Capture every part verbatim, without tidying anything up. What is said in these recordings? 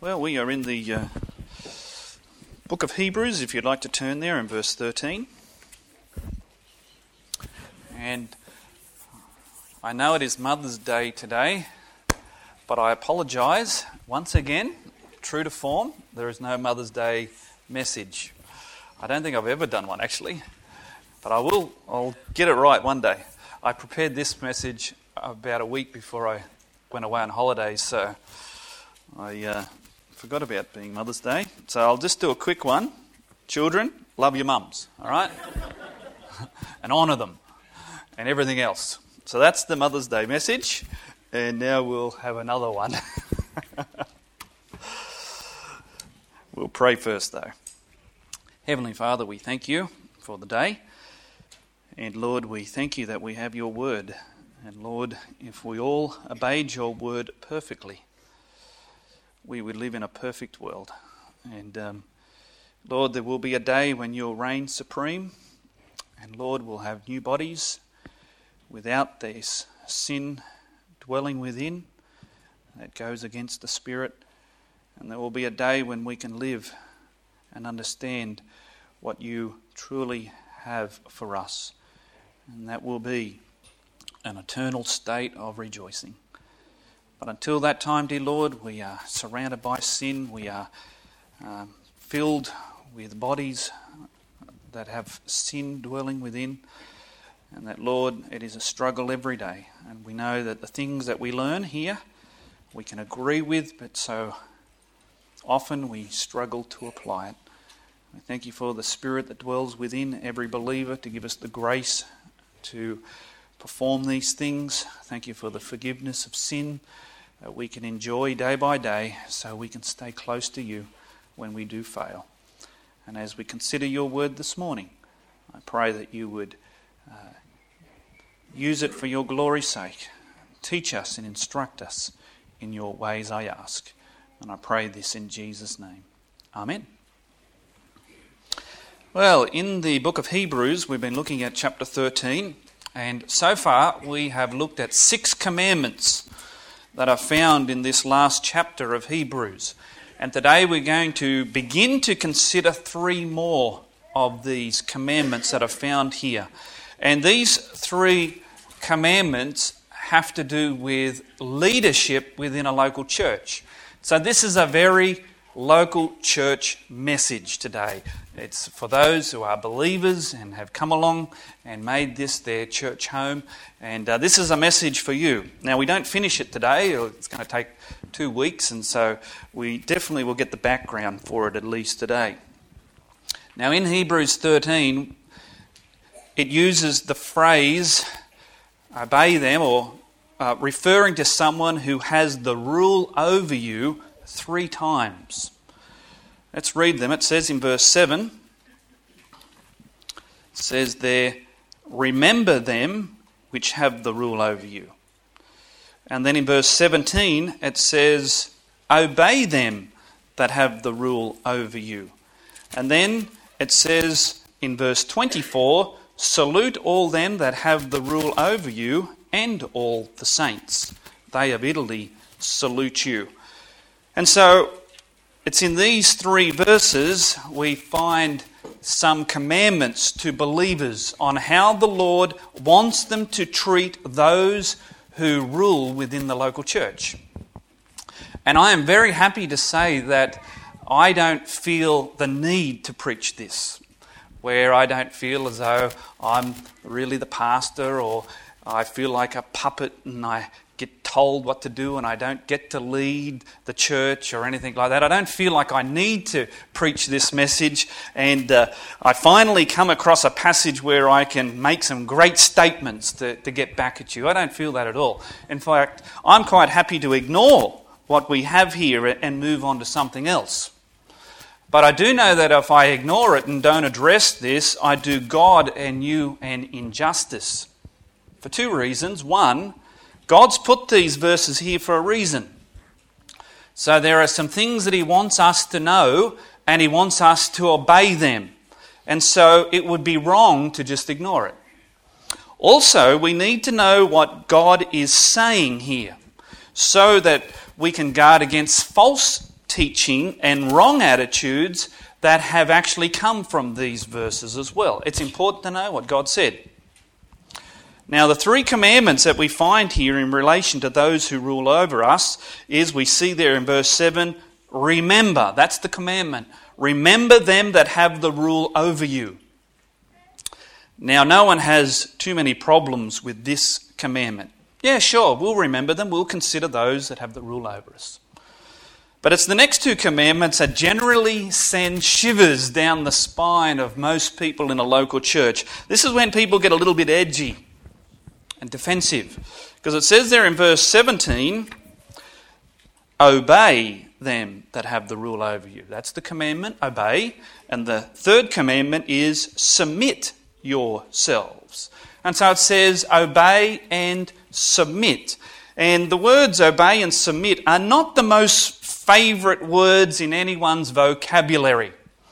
Well, we are in the uh, book of Hebrews, if you'd like to turn there, in verse thirteen. And I know it is Mother's Day today, but I apologise once again, true to form, there is no Mother's Day message. I don't think I've ever done one actually, but I will, I'll get it right one day. I prepared this message about a week before I went away on holidays, so I uh, forgot about being Mother's Day. So I'll just do a quick one. Children, love your mums, all right? And honour them and everything else. So that's the Mother's Day message, and now we'll have another one. We'll pray first though. Heavenly Father, we thank you for the day. And Lord, we thank you that we have your word. And Lord, if we all obeyed your word perfectly, we would live in a perfect world. And um, Lord, there will be a day when you'll reign supreme. And Lord, we'll have new bodies without this sin dwelling within that goes against the Spirit. And there will be a day when we can live and understand what you truly have for us. And that will be an eternal state of rejoicing. But until that time, dear Lord, we are surrounded by sin. We are um, filled with bodies that have sin dwelling within. And that, Lord, it is a struggle every day. And we know that the things that we learn here, we can agree with, but so often we struggle to apply it. We thank you for the Spirit that dwells within every believer to give us the grace to perform these things. Thank you for the forgiveness of sin that we can enjoy day by day so we can stay close to you when we do fail. And as we consider your word this morning, I pray that you would uh, use it for your glory's sake. Teach us and instruct us in your ways, I ask. And I pray this in Jesus' name. Amen. Well, in the book of Hebrews, we've been looking at chapter thirteen. And so far, we have looked at six commandments that are found in this last chapter of Hebrews. And today we're going to begin to consider three more of these commandments that are found here. And these three commandments have to do with leadership within a local church. So this is a very local church message today. It's for those who are believers and have come along and made this their church home. And uh, this is a message for you. Now, we don't finish it today. It's going to take two weeks. And so we definitely will get the background for it at least today. Now, in Hebrews thirteen, it uses the phrase, obey them, or uh, referring to someone who has the rule over you three times. Let's read them. It says in verse seven, it says there, remember them which have the rule over you. And then in verse seventeen, it says, obey them that have the rule over you. And then it says in verse twenty-four, salute all them that have the rule over you and all the saints. They of Italy salute you. And so it's in these three verses we find some commandments to believers on how the Lord wants them to treat those who rule within the local church. And I am very happy to say that I don't feel the need to preach this, where I don't feel as though I'm really the pastor, or I feel like a puppet and I get told what to do and I don't get to lead the church or anything like that. I don't feel like I need to preach this message, and uh, I finally come across a passage where I can make some great statements to, to get back at you. I don't feel that at all. In fact, I'm quite happy to ignore what we have here and move on to something else. But I do know that if I ignore it and don't address this, I do God and you an injustice. For two reasons. One, God's put these verses here for a reason. So there are some things that he wants us to know, and he wants us to obey them. And so it would be wrong to just ignore it. Also, we need to know what God is saying here, so that we can guard against false teaching and wrong attitudes that have actually come from these verses as well. It's important to know what God said. Now, the three commandments that we find here in relation to those who rule over us is, we see there in verse seven, remember. That's the commandment. Remember them that have the rule over you. Now, no one has too many problems with this commandment. Yeah, sure, we'll remember them. We'll consider those that have the rule over us. But it's the next two commandments that generally send shivers down the spine of most people in a local church. This is when people get a little bit edgy and defensive. Because it says there in verse seventeen, obey them that have the rule over you. That's the commandment, obey. And the third commandment is submit yourselves. And so it says obey and submit. And the words obey and submit are not the most favourite words in anyone's vocabulary.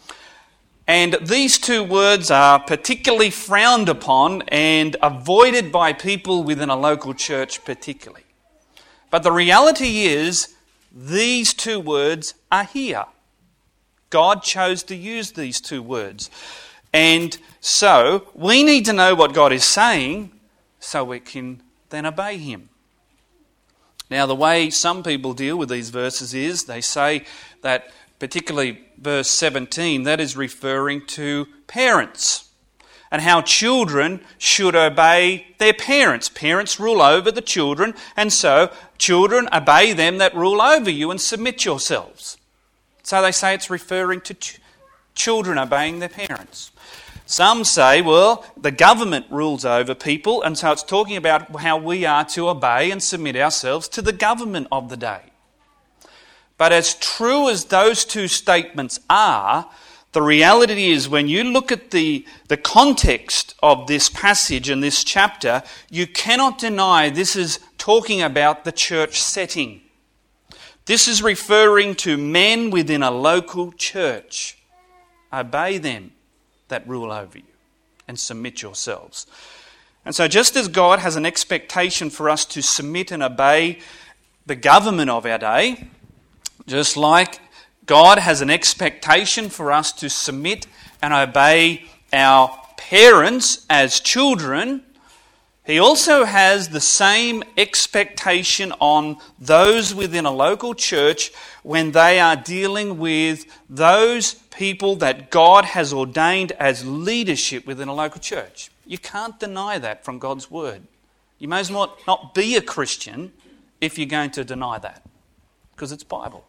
And these two words are particularly frowned upon and avoided by people within a local church particularly. But the reality is, these two words are here. God chose to use these two words. And so, we need to know what God is saying so we can then obey Him. Now, the way some people deal with these verses is they say that, particularly verse seventeen, that is referring to parents and how children should obey their parents. Parents rule over the children, and so children obey them that rule over you and submit yourselves. So they say it's referring to ch- children obeying their parents. Some say, well, the government rules over people, and so it's talking about how we are to obey and submit ourselves to the government of the day. But as true as those two statements are, the reality is when you look at the, the context of this passage and this chapter, you cannot deny this is talking about the church setting. This is referring to men within a local church. Obey them that rule over you and submit yourselves. And so just as God has an expectation for us to submit and obey the government of our day, just like God has an expectation for us to submit and obey our parents as children, He also has the same expectation on those within a local church when they are dealing with those people that God has ordained as leadership within a local church. You can't deny that from God's word. You may as well not be a Christian if you're going to deny that, because it's Bible.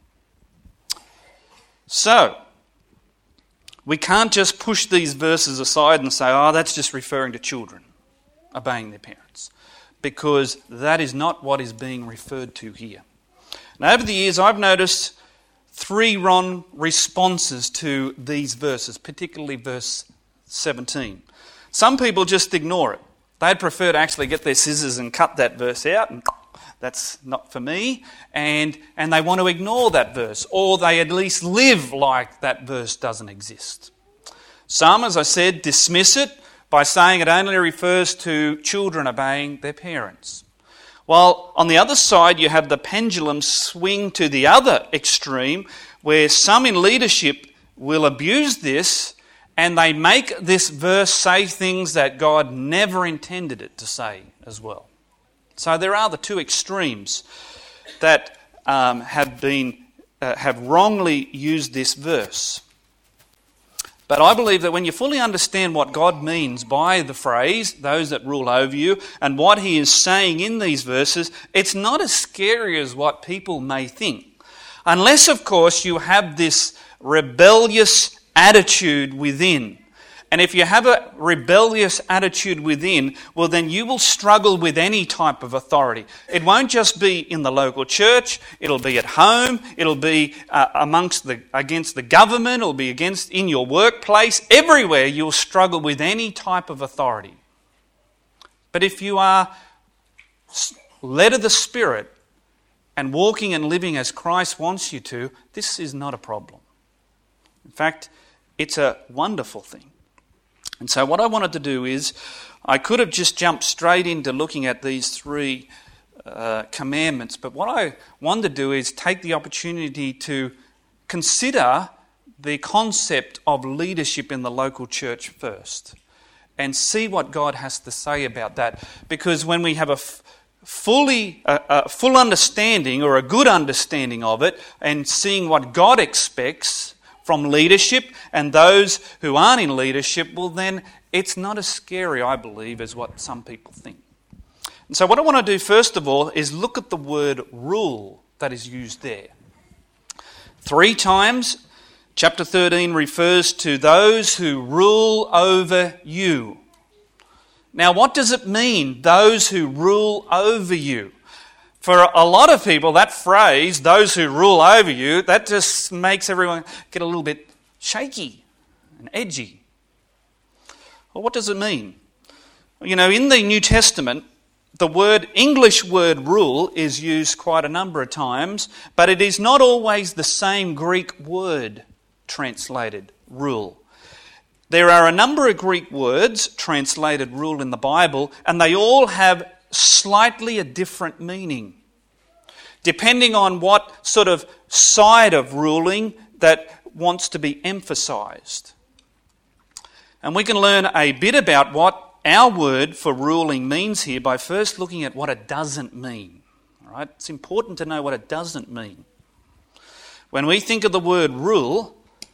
So, we can't just push these verses aside and say, oh, that's just referring to children obeying their parents, because that is not what is being referred to here. Now, over the years, I've noticed three wrong responses to these verses, particularly verse seventeen. Some people just ignore it. They'd prefer to actually get their scissors and cut that verse out, and that's not for me, and, and they want to ignore that verse, or they at least live like that verse doesn't exist. Some, as I said, dismiss it by saying it only refers to children obeying their parents. While on the other side you have the pendulum swing to the other extreme, where some in leadership will abuse this and they make this verse say things that God never intended it to say as well. So there are the two extremes that um, have been uh, have wrongly used this verse. But I believe that when you fully understand what God means by the phrase, those that rule over you, and what He is saying in these verses, it's not as scary as what people may think. Unless, of course, you have this rebellious attitude within. And if you have a rebellious attitude within, well, then you will struggle with any type of authority. It won't just be in the local church, it'll be at home, it'll be uh, amongst the against the government, it'll be against in your workplace. Everywhere you'll struggle with any type of authority. But if you are led of the Spirit and walking and living as Christ wants you to, this is not a problem. In fact, it's a wonderful thing. And so what I wanted to do is, I could have just jumped straight into looking at these three uh, commandments. But what I want to do is take the opportunity to consider the concept of leadership in the local church first and see what God has to say about that. Because when we have a f- fully a, a full understanding or a good understanding of it and seeing what God expects from leadership and those who aren't in leadership, well then it's not as scary, I believe, as what some people think. And so what I want to do first of all is look at the word rule that is used there. Three times chapter thirteen refers to those who rule over you. Now, what does it mean, those who rule over you? For a lot of people, that phrase, those who rule over you, that just makes everyone get a little bit shaky and edgy. Well, what does it mean? You know, in the New Testament, the word English word rule is used quite a number of times, but it is not always the same Greek word translated rule. There are a number of Greek words translated rule in the Bible, and they all have slightly a different meaning, depending on what sort of side of ruling that wants to be emphasized. And we can learn a bit about what our word for ruling means here by first looking at what it doesn't mean. All right? It's important to know what it doesn't mean. When we think of the word rule,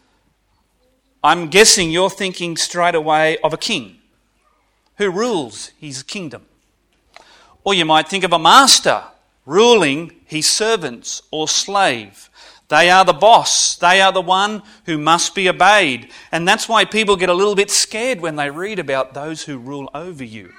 I'm guessing you're thinking straight away of a king who rules his kingdom. Or you might think of a master ruling his servants or slave. They are the boss. They are the one who must be obeyed. And that's why people get a little bit scared when they read about those who rule over you.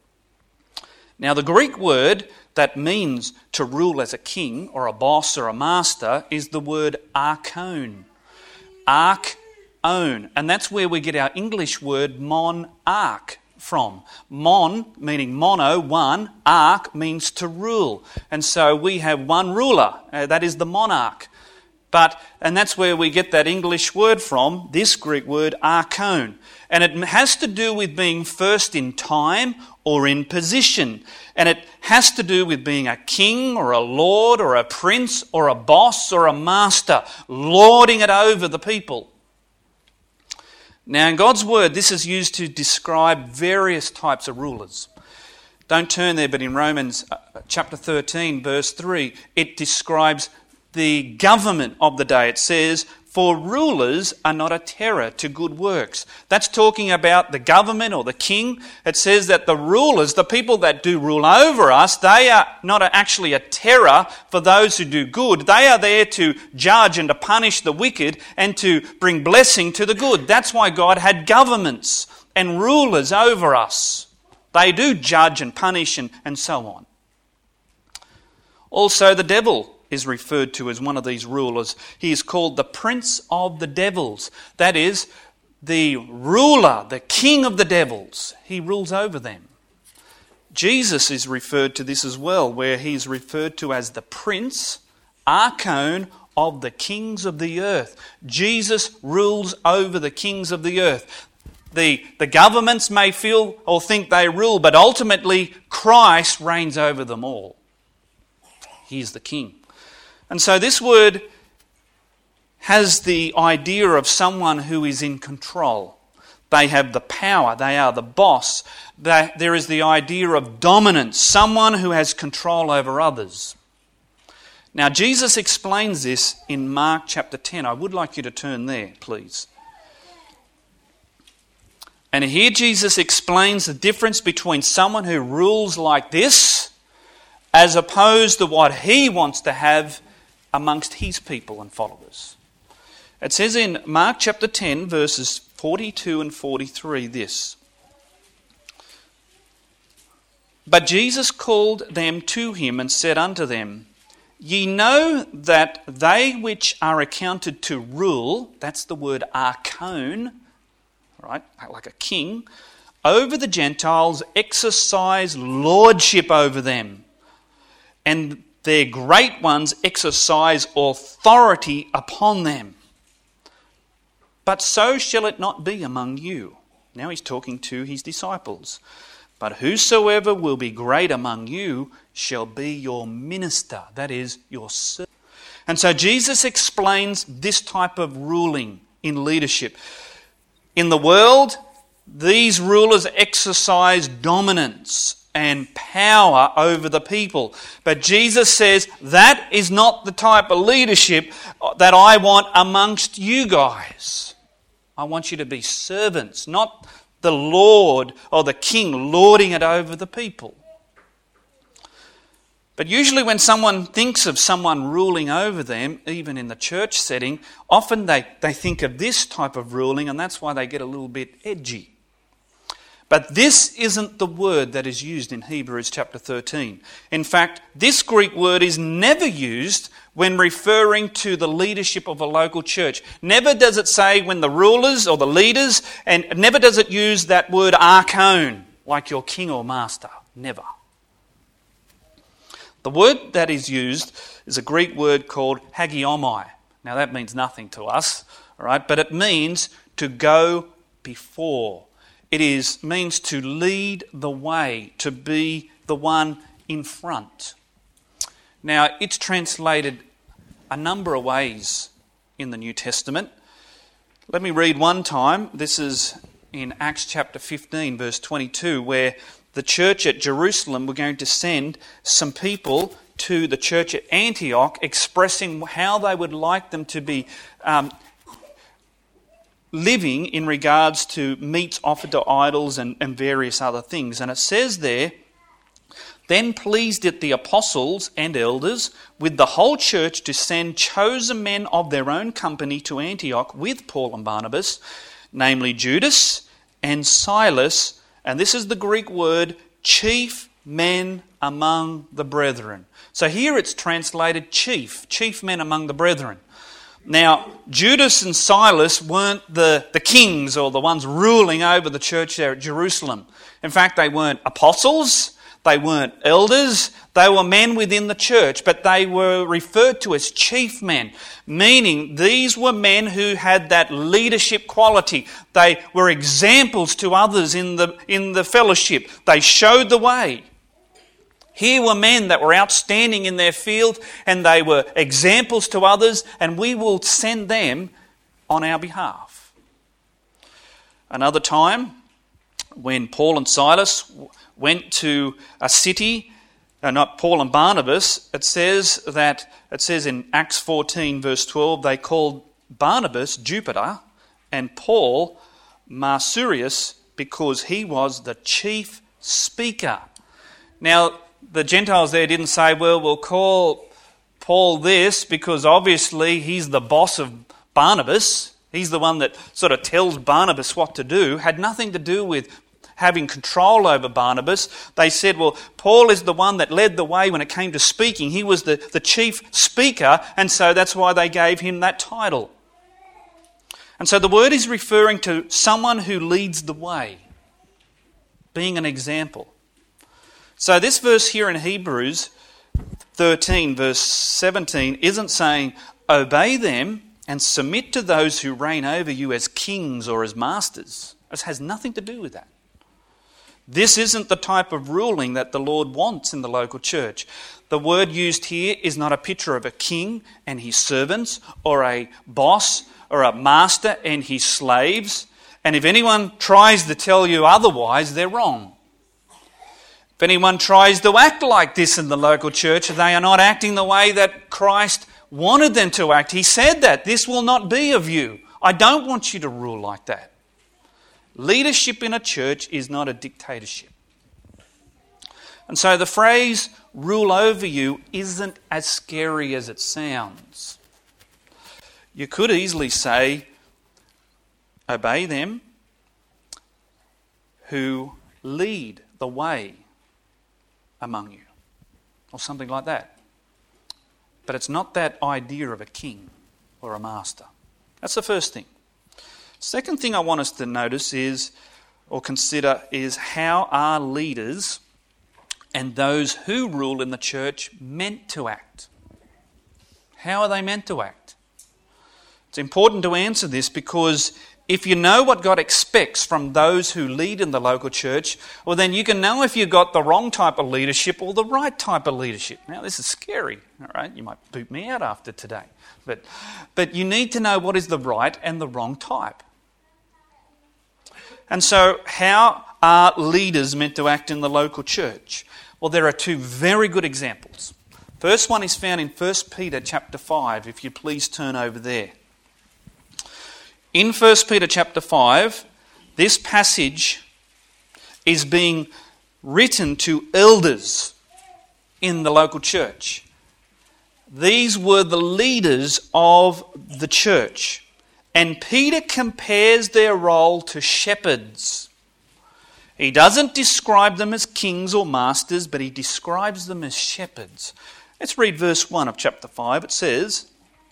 Now, the Greek word that means to rule as a king or a boss or a master is the word archon. Arch own. And that's where we get our English word monarch from. Mon meaning mono, one. Arch means to rule. And so we have one ruler. Uh, that is the monarch. But, and that's where we get that English word from, this Greek word archon. And it has to do with being first in time or in position. And it has to do with being a king or a lord or a prince or a boss or a master, lording it over the people. Now, in God's word, this is used to describe various types of rulers. Don't turn there, but in Romans chapter thirteen, verse three, it describes the government of the day. It says, "For rulers are not a terror to good works." That's talking about the government or the king. It says that the rulers, the people that do rule over us, they are not actually a terror for those who do good. They are there to judge and to punish the wicked and to bring blessing to the good. That's why God had governments and rulers over us. They do judge and punish and, and so on. Also, the devil is referred to as one of these rulers. He is called the prince of the devils. That is, the ruler, the king of the devils. He rules over them. Jesus is referred to this as well, where he is referred to as the prince, archon, of the kings of the earth. Jesus rules over the kings of the earth. The, the governments may feel or think they rule, but ultimately Christ reigns over them all. He is the king. And so this word has the idea of someone who is in control. They have the power. They are the boss. They, there is the idea of dominance, someone who has control over others. Now, Jesus explains this in Mark chapter ten. I would like you to turn there, please. And here Jesus explains the difference between someone who rules like this as opposed to what he wants to have amongst his people and followers. It says in Mark chapter ten, verses forty-two and forty-three, this: "But Jesus called them to him and said unto them, Ye know that they which are accounted to rule," that's the word archon, right, like a king, "over the Gentiles exercise lordship over them, and their great ones exercise authority upon them. But so shall it not be among you." Now he's talking to his disciples. But whosoever will be great among you shall be your minister, that is, your servant. And so Jesus explains this type of ruling in leadership. In the world, these rulers exercise dominance and power over the people. But Jesus says that is not the type of leadership that I want amongst you guys. I want you to be servants, not the Lord or the King lording it over the people. But usually when someone thinks of someone ruling over them, even in the church setting, often they, they think of this type of ruling, and that's why they get a little bit edgy. But this isn't the word that is used in Hebrews chapter thirteen. In fact, this Greek word is never used when referring to the leadership of a local church. Never does it say when the rulers or the leaders, and never does it use that word archon, like your king or master. Never. The word that is used is a Greek word called hagiomai. Now that means nothing to us, all right? But it means to go before. It is means to lead the way, to be the one in front. Now it's translated a number of ways in the New Testament. Let me read one time. This is in Acts chapter fifteen, verse twenty-two, where the church at Jerusalem were going to send some people to the church at Antioch expressing how they would like them to be um, living in regards to meats offered to idols and, and various other things. And it says there, then pleased it the apostles and elders with the whole church to send chosen men of their own company to Antioch with Paul and Barnabas, namely Judas and Silas, and this is the Greek word, chief men among the brethren. So here it's translated chief, chief men among the brethren. Now, Judas and Silas weren't the, the kings or the ones ruling over the church there at Jerusalem. In fact, they weren't apostles, they weren't elders, they were men within the church, but they were referred to as chief men, meaning these were men who had that leadership quality. They were examples to others in the, in the fellowship. They showed the way. Here were men that were outstanding in their field and they were examples to others, and we will send them on our behalf. Another time, when Paul and Silas went to a city, uh, not Paul and Barnabas, it says that, it says in Acts fourteen verse twelve, they called Barnabas Jupiter and Paul Marsurius because he was the chief speaker. Now, the Gentiles there didn't say, well, we'll call Paul this because obviously he's the boss of Barnabas. He's the one that sort of tells Barnabas what to do. Had nothing to do with having control over Barnabas. They said, well, Paul is the one that led the way when it came to speaking. He was the, the chief speaker, and so that's why they gave him that title. And so the word is referring to someone who leads the way, being an example. So this verse here in Hebrews thirteen, verse seventeen, isn't saying, obey them and submit to those who reign over you as kings or as masters. It has nothing to do with that. This isn't the type of ruling that the Lord wants in the local church. The word used here is not a picture of a king and his servants, or a boss or a master and his slaves. And if anyone tries to tell you otherwise, they're wrong. If anyone tries to act like this in the local church, they are not acting the way that Christ wanted them to act. He said that, this will not be of you. I don't want you to rule like that. Leadership in a church is not a dictatorship. And so the phrase rule over you isn't as scary as it sounds. You could easily say, obey them who lead the way among you, or something like that. But it's not that idea of a king or a master. That's the first thing. Second thing I want us to notice is, or consider, is how are leaders and those who rule in the church meant to act? How are they meant to act? It's important to answer this because if you know what God expects from those who lead in the local church, well then you can know if you've got the wrong type of leadership or the right type of leadership. Now this is scary, all right? You might boot me out after today. But, but you need to know what is the right and the wrong type. And so how are leaders meant to act in the local church? Well, there are two very good examples. First one is found in First Peter chapter five, if you please turn over there. In First Peter chapter five, this passage is being written to elders in the local church. These were the leaders of the church. And Peter compares their role to shepherds. He doesn't describe them as kings or masters, but he describes them as shepherds. Let's read verse one of chapter five. It says,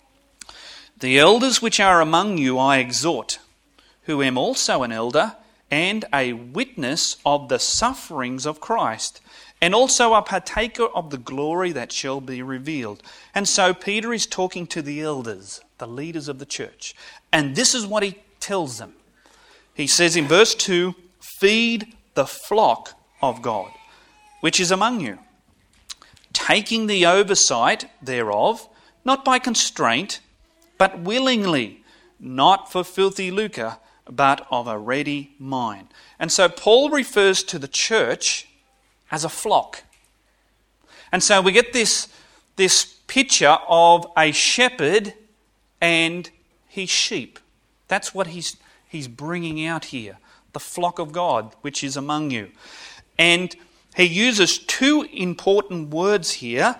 "The elders which are among you I exhort, who am also an elder and a witness of the sufferings of Christ, and also a partaker of the glory that shall be revealed." And so Peter is talking to the elders, the leaders of the church. And this is what he tells them. He says in verse two, "Feed the flock of God, which is among you, taking the oversight thereof, not by constraint, but willingly, not for filthy lucre, but of a ready mind." And so Paul refers to the church as a flock. And so we get this, this picture of a shepherd and his sheep. That's what he's, he's bringing out here. The flock of God, which is among you. And he uses two important words here.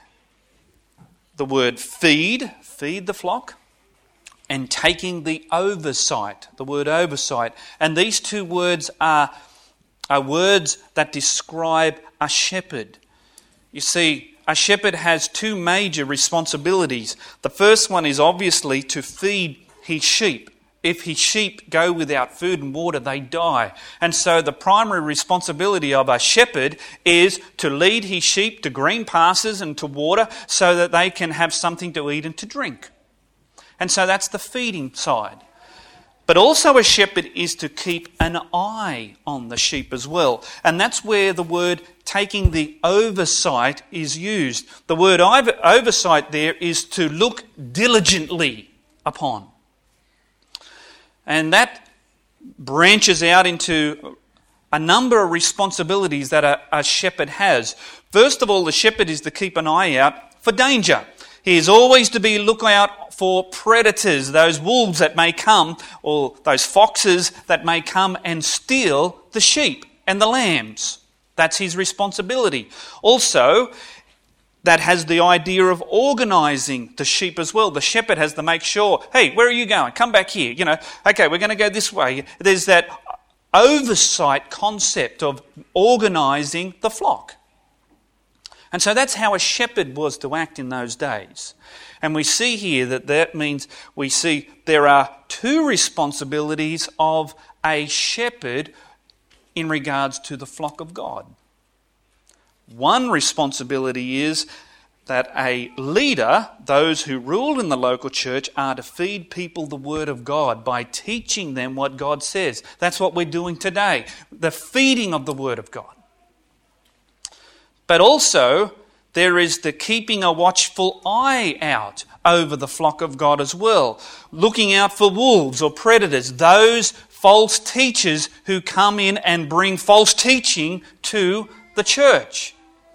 The word feed, feed the flock, and taking the oversight, the word oversight. And these two words are, are words that describe a shepherd. You see, a shepherd has two major responsibilities. The first one is obviously to feed his sheep. If his sheep go without food and water, they die. And so the primary responsibility of a shepherd is to lead his sheep to green pastures and to water so that they can have something to eat and to drink. And so that's the feeding side. But also a shepherd is to keep an eye on the sheep as well. And that's where the word taking the oversight is used. The word oversight there is to look diligently upon. And that branches out into a number of responsibilities that a, a shepherd has. First of all, the shepherd is to keep an eye out for danger. He is always to be looking out for predators, those wolves that may come, or those foxes that may come and steal the sheep and the lambs. That's his responsibility. Also, that has the idea of organising the sheep as well. The shepherd has to make sure, hey, where are you going? Come back here. You know, okay, we're going to go this way. There's that oversight concept of organising the flock. And so that's how a shepherd was to act in those days. And we see here that that means we see there are two responsibilities of a shepherd in regards to the flock of God. One responsibility is that a leader, those who rule in the local church, are to feed people the Word of God by teaching them what God says. That's what we're doing today, the feeding of the Word of God. But also, there is the keeping a watchful eye out over the flock of God as well, looking out for wolves or predators, those false teachers who come in and bring false teaching to the church.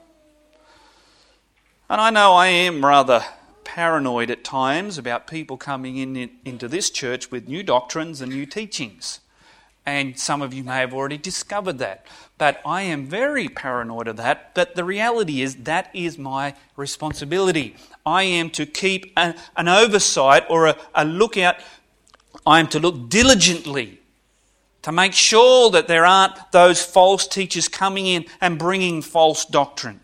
And I know I am rather paranoid at times about people coming in, in into this church with new doctrines and new teachings. And some of you may have already discovered that. But I am very paranoid of that. But the reality is that is my responsibility. I am to keep a, an oversight or a, a lookout. I am to look diligently to make sure that there aren't those false teachers coming in and bringing false doctrine.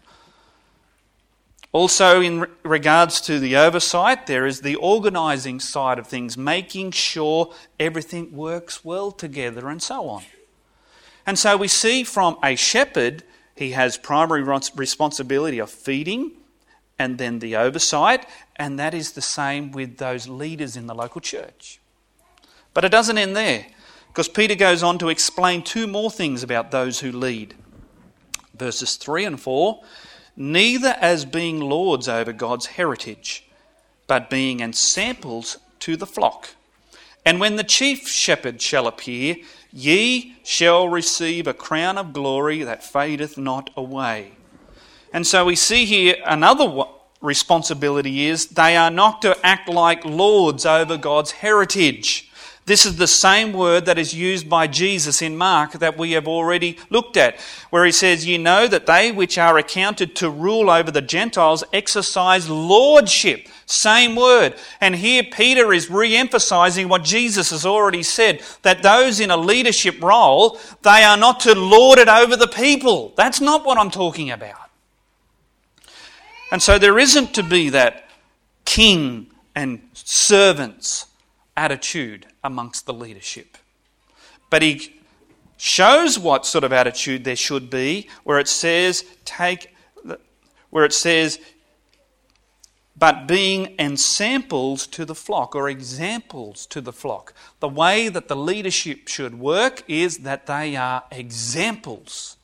Also, in regards to the oversight, there is the organising side of things, making sure everything works well together and so on. And so we see from a shepherd, he has primary responsibility of feeding and then the oversight, and that is the same with those leaders in the local church. But it doesn't end there, because Peter goes on to explain two more things about those who lead. Verses three and four, neither as being lords over God's heritage, but being ensamples to the flock. And when the chief shepherd shall appear, ye shall receive a crown of glory that fadeth not away. And so we see here another responsibility is they are not to act like lords over God's heritage. This is the same word that is used by Jesus in Mark that we have already looked at, where he says, ye know that they which are accounted to rule over the Gentiles exercise lordship. Same word. And here Peter is re-emphasizing what Jesus has already said, that those in a leadership role, they are not to lord it over the people. That's not what I'm talking about. And so there isn't to be that king and servants attitude amongst the leadership. But he shows what sort of attitude there should be, where it says, take, where it says, but being ensamples to the flock, or examples to the flock. The way that the leadership should work is that they are examples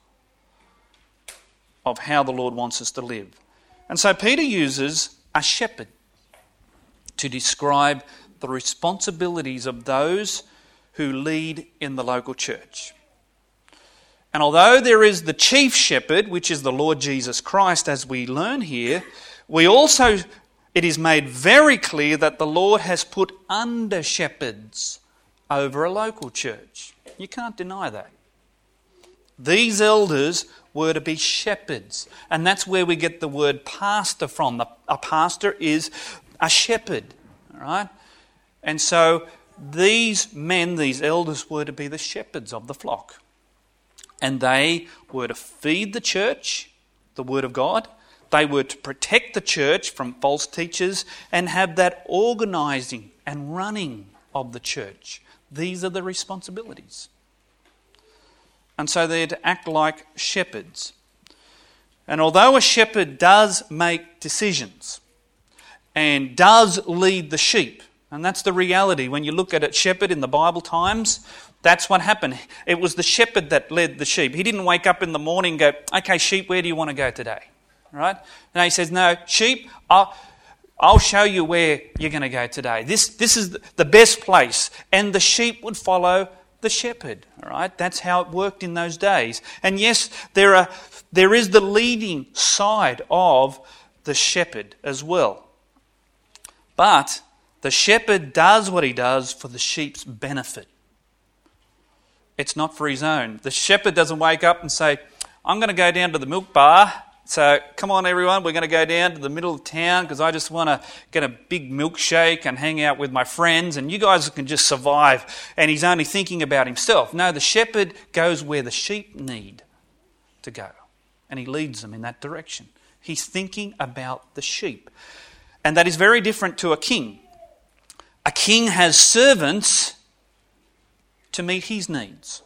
of how the Lord wants us to live. And so Peter uses a shepherd to describe the responsibilities of those who lead in the local church. And although there is the chief shepherd, which is the Lord Jesus Christ, as we learn here, we also, it is made very clear that the Lord has put under shepherds over a local church. You can't deny that. These elders were to be shepherds, and that's where we get the word pastor from. A pastor is a shepherd, all right? And so these men, these elders, were to be the shepherds of the flock. And they were to feed the church, the word of God. They were to protect the church from false teachers and have that organising and running of the church. These are the responsibilities. And so they're to act like shepherds. And although a shepherd does make decisions and does lead the sheep, and that's the reality. When you look at a shepherd in the Bible times, that's what happened. It was the shepherd that led the sheep. He didn't wake up in the morning and go, okay, sheep, where do you want to go today? Right? And he says, no, sheep, I'll, I'll show you where you're going to go today. This, this is the best place. And the sheep would follow the shepherd. All right? That's how it worked in those days. And yes, there are there is the leading side of the shepherd as well. But the shepherd does what he does for the sheep's benefit. It's not for his own. The shepherd doesn't wake up and say, I'm going to go down to the milk bar. So come on everyone, we're going to go down to the middle of town because I just want to get a big milkshake and hang out with my friends and you guys can just survive. And he's only thinking about himself. No, the shepherd goes where the sheep need to go. And he leads them in that direction. He's thinking about the sheep. And that is very different to a king. A king has servants to meet his needs.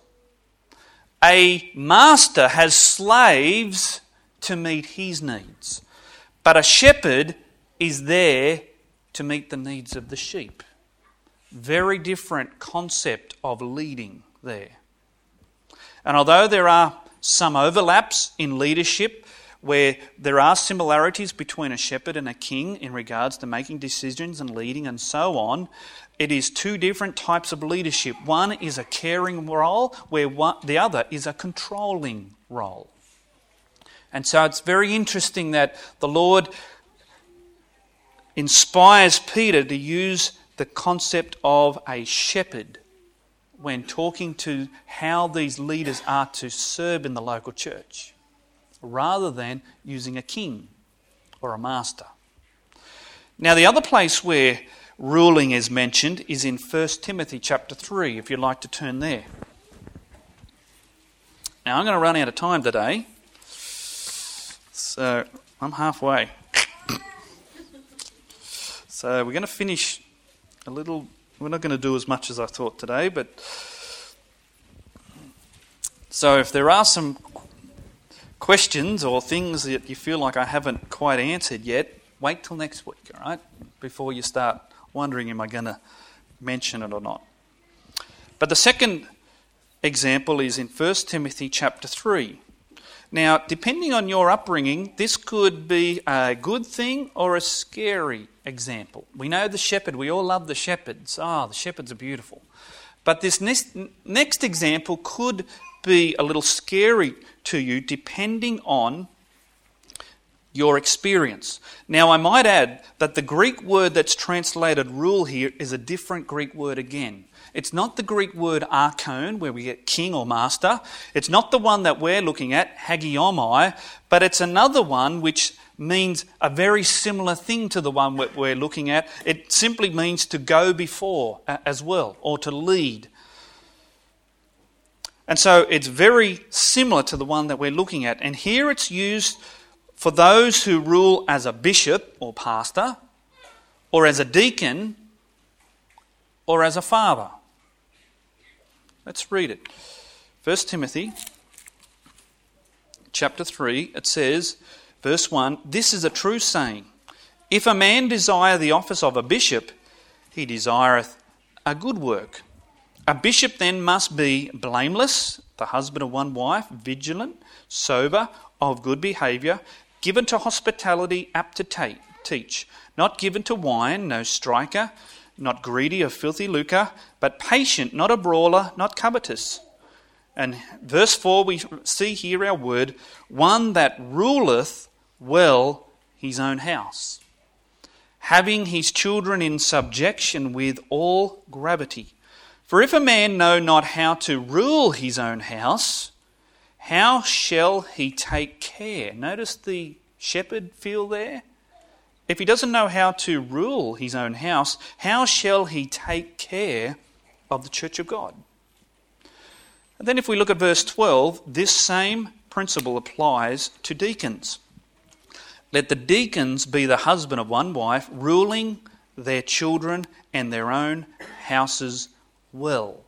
A master has slaves to meet his needs. But a shepherd is there to meet the needs of the sheep. Very different concept of leading there. And although there are some overlaps in leadership where there are similarities between a shepherd and a king in regards to making decisions and leading and so on, it is two different types of leadership. One is a caring role, where one, the other is a controlling role. And so it's very interesting that the Lord inspires Peter to use the concept of a shepherd when talking to how these leaders are to serve in the local church, rather than using a king or a master. Now, the other place where ruling is mentioned is in First Timothy chapter three, if you'd like to turn there. Now, I'm going to run out of time today, so I'm halfway. So we're going to finish a little. We're not going to do as much as I thought today, but so if there are some questions or things that you feel like I haven't quite answered yet, wait till next week, all right? Before you start wondering, am I going to mention it or not? But the second example is in First Timothy chapter three. Now, depending on your upbringing, this could be a good thing or a scary example. We know the shepherd. We all love the shepherds. Ah, oh, the shepherds are beautiful. But this next, next example could be a little scary to you depending on your experience. Now, I might add that the Greek word that's translated rule here is a different Greek word again. It's not the Greek word archon, where we get king or master. It's not the one that we're looking at, hagiomai, but it's another one which means a very similar thing to the one that we're looking at. It simply means to go before as well, or to lead. And so it's very similar to the one that we're looking at. And here it's used for those who rule as a bishop or pastor, or as a deacon, or as a father. Let's read it. First Timothy chapter three, it says, verse one, "This is a true saying. If a man desire the office of a bishop, he desireth a good work. A bishop then must be blameless, the husband of one wife, vigilant, sober, of good behaviour, given to hospitality, apt to ta- teach, not given to wine, no striker, not greedy of filthy lucre, but patient, not a brawler, not covetous." And verse four, we see here our word, "one that ruleth well his own house, having his children in subjection with all gravity. For if a man know not how to rule his own house, how shall he take care?" Notice the shepherd feel there. If he doesn't know how to rule his own house, how shall he take care of the church of God? And then if we look at verse twelve, this same principle applies to deacons. "Let the deacons be the husband of one wife, ruling their children and their own houses well."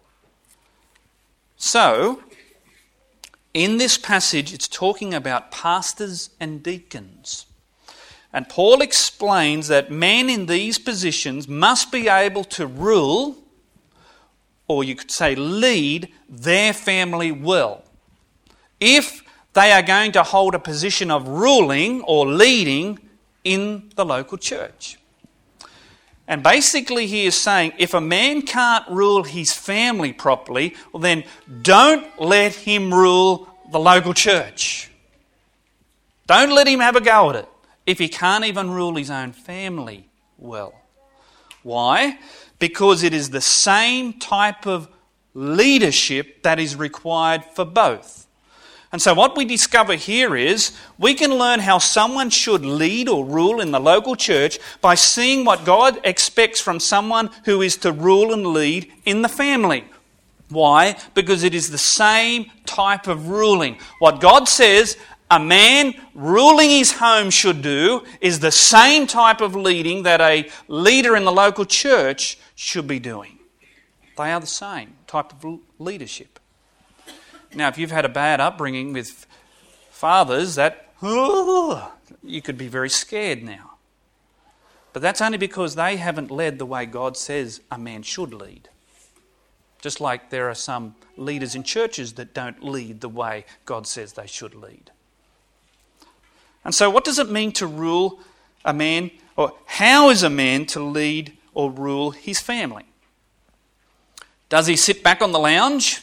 So, in this passage, it's talking about pastors and deacons. And Paul explains that men in these positions must be able to rule, or you could say lead, their family well. If they are going to hold a position of ruling or leading in the local church. And basically he is saying, if a man can't rule his family properly, well then don't let him rule the local church. Don't let him have a go at it if he can't even rule his own family well. Why? Because it is the same type of leadership that is required for both. And so what we discover here is we can learn how someone should lead or rule in the local church by seeing what God expects from someone who is to rule and lead in the family. Why? Because it is the same type of ruling. What God says a man ruling his home should do is the same type of leading that a leader in the local church should be doing. They are the same type of leadership. Now, if you've had a bad upbringing with fathers, that oh, you could be very scared now. But that's only because they haven't led the way God says a man should lead. Just like there are some leaders in churches that don't lead the way God says they should lead. And so what does it mean to rule a man, or how is a man to lead or rule his family? Does he sit back on the lounge,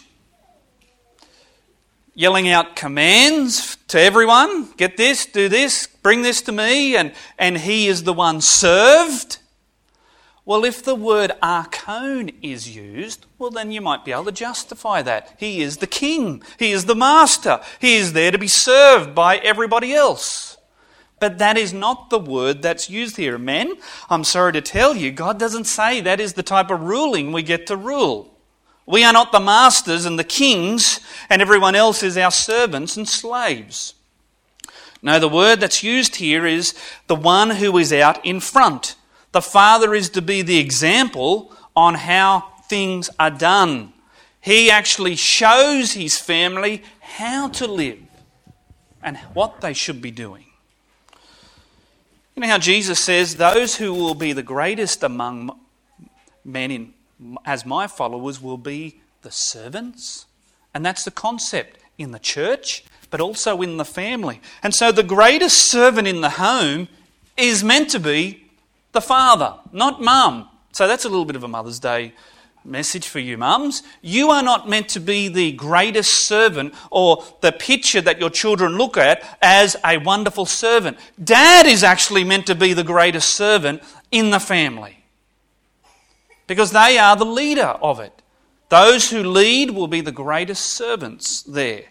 yelling out commands to everyone? Get this, do this, bring this to me, and, and he is the one served? Well, if the word archon is used, well then you might be able to justify that. He is the king. He is the master. He is there to be served by everybody else. But that is not the word that's used here. Men, I'm sorry to tell you, God doesn't say that is the type of ruling we get to rule. We are not the masters and the kings, and everyone else is our servants and slaves. No, the word that's used here is the one who is out in front. The father is to be the example on how things are done. He actually shows his family how to live and what they should be doing. You know how Jesus says, those who will be the greatest among men in, as my followers will be the servants. And that's the concept in the church, but also in the family. And so the greatest servant in the home is meant to be the father, not mum. So that's a little bit of a Mother's Day message for you mums. You are not meant to be the greatest servant or the picture that your children look at as a wonderful servant. Dad is actually meant to be the greatest servant in the family, because they are the leader of it. Those who lead will be the greatest servants there.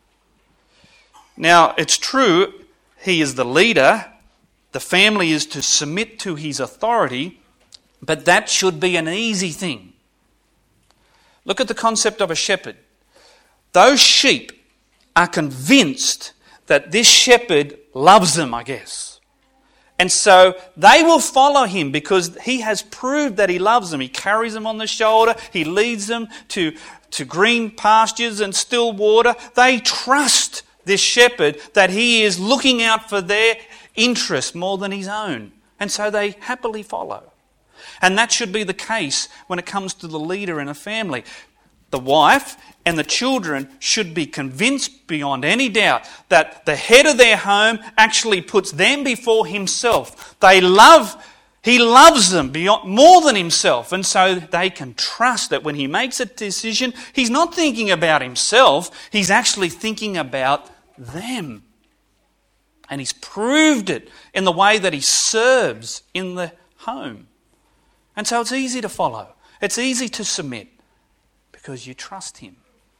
Now, it's true, he is the leader. The family is to submit to his authority, but that should be an easy thing. Look at the concept of a shepherd. Those sheep are convinced that this shepherd loves them, I guess. And so they will follow him because he has proved that he loves them. He carries them on the shoulder. He leads them to, to green pastures and still water. They trust this shepherd that he is looking out for their interest more than his own. And so they happily follow. And that should be the case when it comes to the leader in a family. The wife and the children should be convinced beyond any doubt that the head of their home actually puts them before himself. They love, he loves them beyond, more than himself. And so they can trust that when he makes a decision, he's not thinking about himself, he's actually thinking about them. And he's proved it in the way that he serves in the home. And so it's easy to follow. It's easy to submit because you trust him.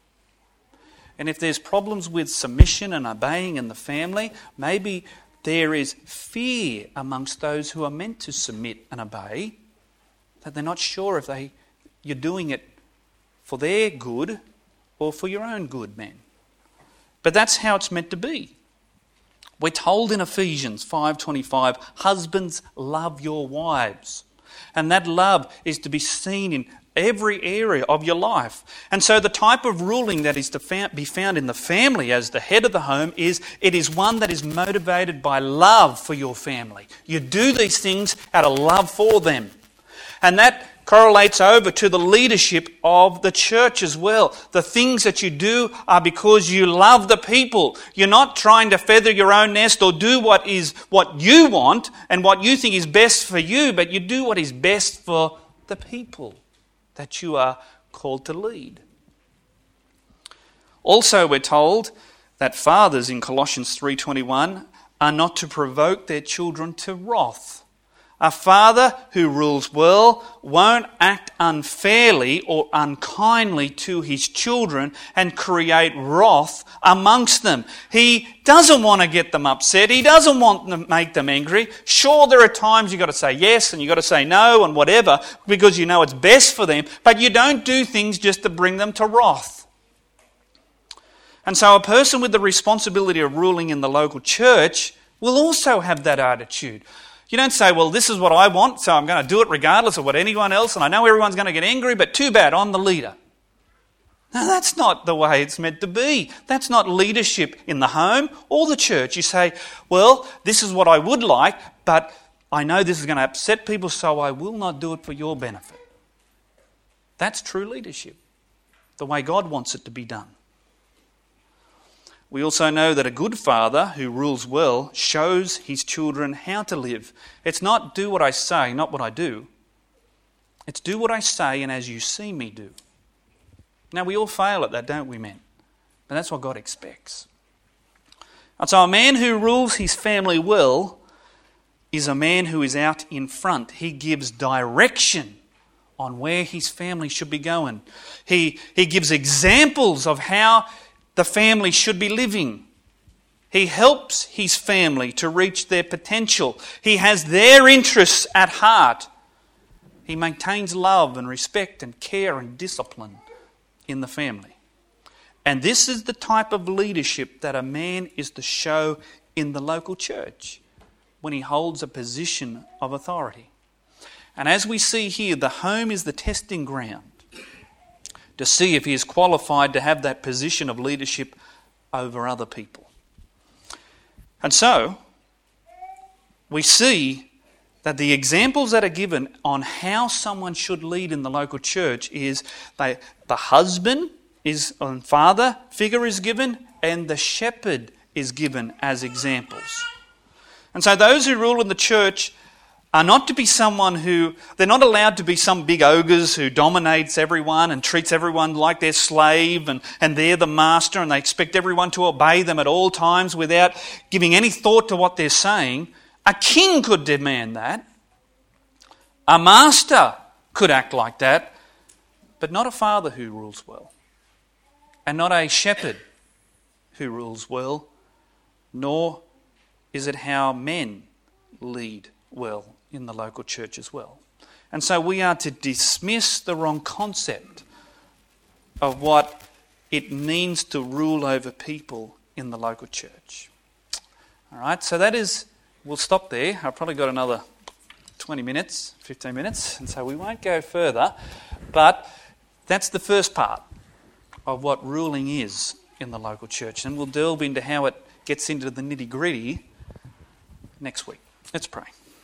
And if there's problems with submission and obeying in the family, maybe there is fear amongst those who are meant to submit and obey, that they're not sure if they you're doing it for their good or for your own good, man. But that's how it's meant to be. We're told in Ephesians five twenty-five, husbands, love your wives. And that love is to be seen in every area of your life. And so the type of ruling that is to be found in the family as the head of the home is, it is one that is motivated by love for your family. You do these things out of love for them. And that correlates over to the leadership of the church as well. The things that you do are because you love the people. You're not trying to feather your own nest or do what is what you want and what you think is best for you, but you do what is best for the people that you are called to lead. Also, we're told that fathers in Colossians three twenty-one are not to provoke their children to wrath. A father who rules well won't act unfairly or unkindly to his children and create wrath amongst them. He doesn't want to get them upset. He doesn't want to make them angry. Sure, there are times you've got to say yes and you've got to say no and whatever because you know it's best for them, but you don't do things just to bring them to wrath. And so a person with the responsibility of ruling in the local church will also have that attitude. You don't say, well, this is what I want, so I'm going to do it regardless of what anyone else, and I know everyone's going to get angry, but too bad, I'm the leader. No, that's not the way it's meant to be. That's not leadership in the home or the church. You say, well, this is what I would like, but I know this is going to upset people, so I will not do it for your benefit. That's true leadership, the way God wants it to be done. We also know that a good father who rules well shows his children how to live. It's not do what I say, not what I do. It's do what I say and as you see me do. Now, we all fail at that, don't we, men? But that's what God expects. And so a man who rules his family well is a man who is out in front. He gives direction on where his family should be going. He, he gives examples of how the family should be living. He helps his family to reach their potential. He has their interests at heart. He maintains love and respect and care and discipline in the family. And this is the type of leadership that a man is to show in the local church when he holds a position of authority. And as we see here, the home is the testing ground to see if he is qualified to have that position of leadership over other people. And so, we see that the examples that are given on how someone should lead in the local church is they, the husband is and father figure is given, and the shepherd is given as examples. And so those who rule in the church are not to be someone who, they're not allowed to be some big ogres who dominates everyone and treats everyone like their slave and, and they're the master and they expect everyone to obey them at all times without giving any thought to what they're saying. A king could demand that. A master could act like that, but not a father who rules well. And not a shepherd who rules well, nor is it how men lead well in the local church as well. And so we are to dismiss the wrong concept of what it means to rule over people in the local church. All right, so that is, we'll stop there. I've probably got another twenty minutes, fifteen minutes, and so we won't go further. But that's the first part of what ruling is in the local church. And we'll delve into how it gets into the nitty-gritty next week. Let's pray.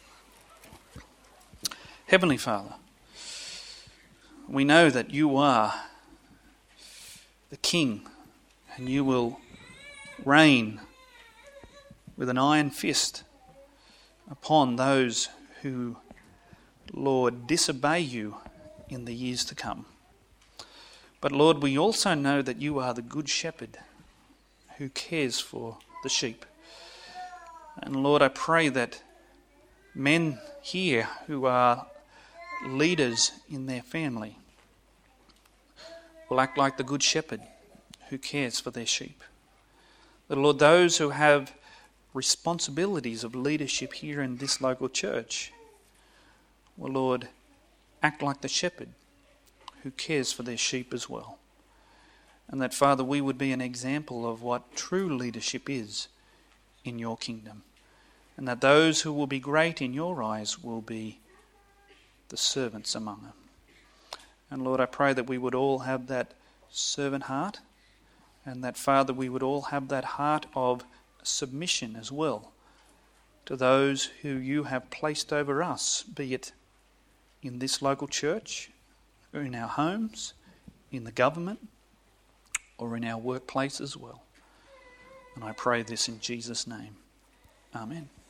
Heavenly Father, we know that you are the King and you will reign with an iron fist upon those who, Lord, disobey you in the years to come. But Lord, we also know that you are the good shepherd who cares for the sheep. And Lord, I pray that men here who are leaders in their family will act like the good shepherd who cares for their sheep. That Lord, those who have responsibilities of leadership here in this local church will, Lord, act like the shepherd who cares for their sheep as well. And that, Father, we would be an example of what true leadership is in your kingdom. And that those who will be great in your eyes will be the servants among them. And Lord, I pray that we would all have that servant heart, and that, Father, we would all have that heart of submission as well to those who you have placed over us, be it in this local church, or in our homes, in the government, or in our workplace as well. And I pray this in Jesus' name. Amen.